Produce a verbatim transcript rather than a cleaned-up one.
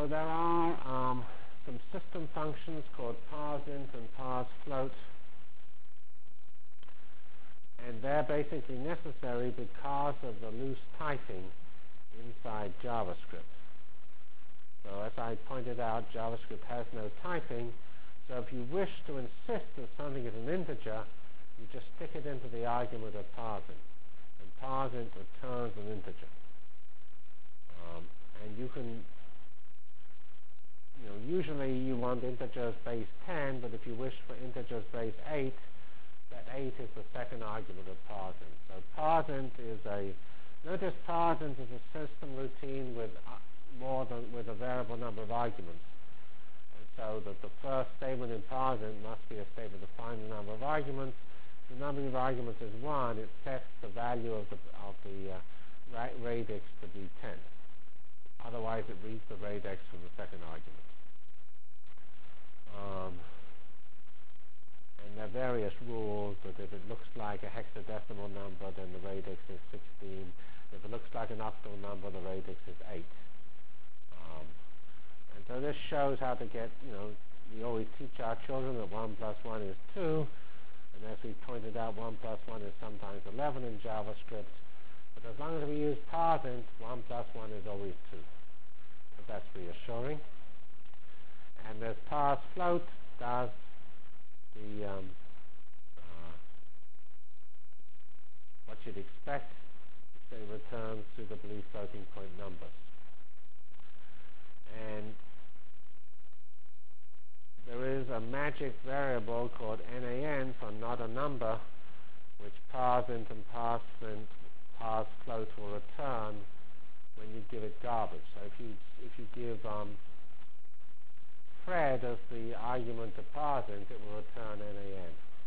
there are um, some system functions called parseInt and parseFloat, and they're basically necessary because of the loose typing inside JavaScript. So as I pointed out, JavaScript has no typing, so if you wish to insist that something is an integer, you just stick it into the argument of parseInt, and parseInt returns an integer. Um, and you can, you know, usually you want integers base ten, but if you wish for integers base eight, that eight is the second argument of parseInt. So parseInt is a, notice parseInt is a system routine with uh, more than, with a variable number of arguments. And so that the first statement in parseInt must be a statement defining the number of arguments. The number of arguments is one, it sets the value of the, of the uh, ra radix to be ten. Otherwise it reads the radix from the second argument. Um, And there are various rules that if it looks like a hexadecimal number, then the radix is sixteen. If it looks like an octal number, the radix is eight. Um, and so this shows how to get, you know, we always teach our children that one plus one is two. And as we pointed out, one plus one is sometimes eleven in JavaScript. But as long as we use parseInt, one plus one is always two. So that's reassuring. And there's parseFloat, does the um, uh, what you'd expect, it returns suitably floating point numbers. And there is a magic variable called nan for not a number, which parseInt and parseInt, parseFloat will return when you give it garbage. So if you if you give um, Fred as the argument to parseInt, it will return nan.